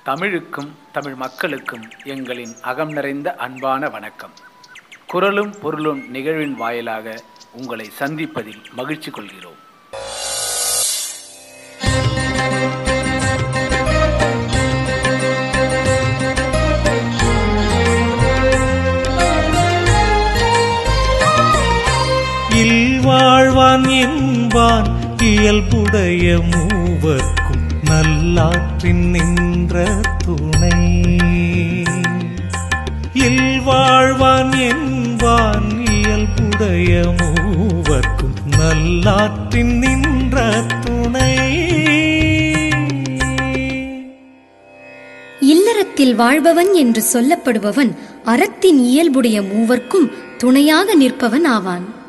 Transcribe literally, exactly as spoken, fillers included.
தமிழுக்கும் தமிழ் மக்களுக்கும் எங்களின் அகம் நிறைந்த அன்பான வணக்கம். குரலும் பொருளும் நிகழ்வின் வாயிலாக உங்களை சந்திப்பதில் மகிழ்ச்சி கொள்கிறோம். இல்வாழ்வான் என்பான் இயல்புடைய மூவர்க்கும் நல்லாற்றின் நின்ற துணை. இல்வாழ்வான் என்பான் இயல்புடைய மூவர்க்கும் நல்லாற்றின் நின்ற துணை. இல்லறத்தில் வாழ்பவன் என்று சொல்லப்படுபவன் அறத்தின் இயல்புடைய மூவர்க்கும் துணையாக நிற்பவன் ஆவான்.